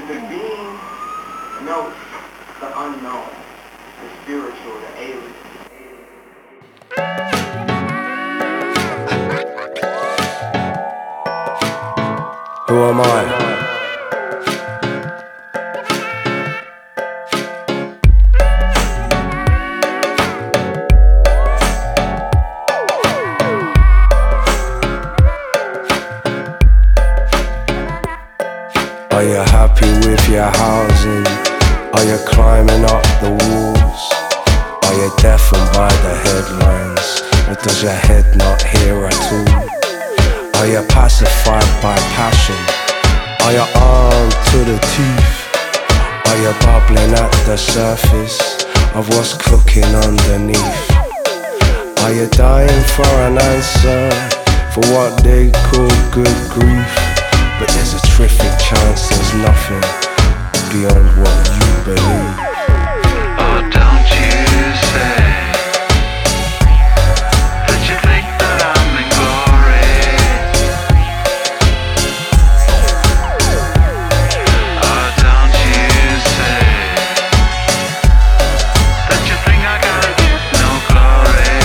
the being knows the unknown, the spiritual, the alien. Who am I? Are you happy with your housing? Are you climbing up the walls? Are you deafened by the headlines? Or does your head not hear at all? Are you pacified by passion? Are you armed to the teeth? Are you bubbling at the surface of what's cooking underneath? Are you dying for an answer for what they call good grief? But there's a terrific chance there's nothing beyond what you believe. Oh, don't you say that you think that I'm in glory. Oh, don't you say that you think I gotta get no glory.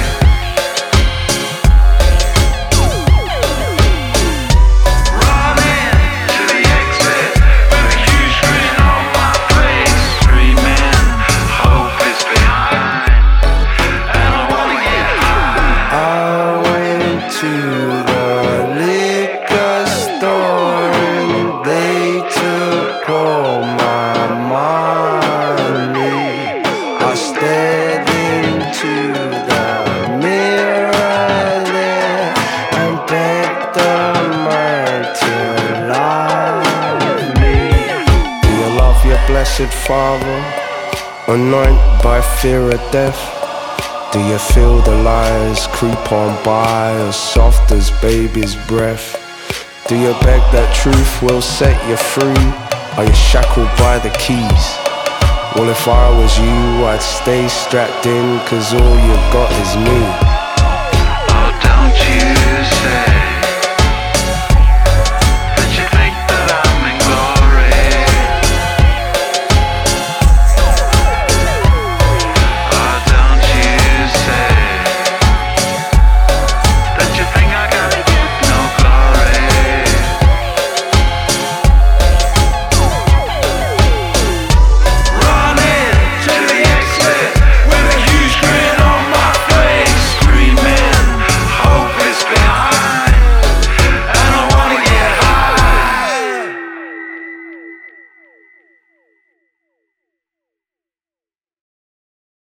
Running to the exit with a huge grin on my face, screaming, hope is behind, and I wanna get high. I went to the liquor store and they took all my money. I stared into the mirror there and begged the man to love me. Do you love your blessed Father, anointed by fear of death? Do you feel the lies creep on by as soft as baby's breath? Do you beg that truth will set you free? Are you shackled by the keys? Well, if I was you, I'd stay strapped in, 'cause all you got is me.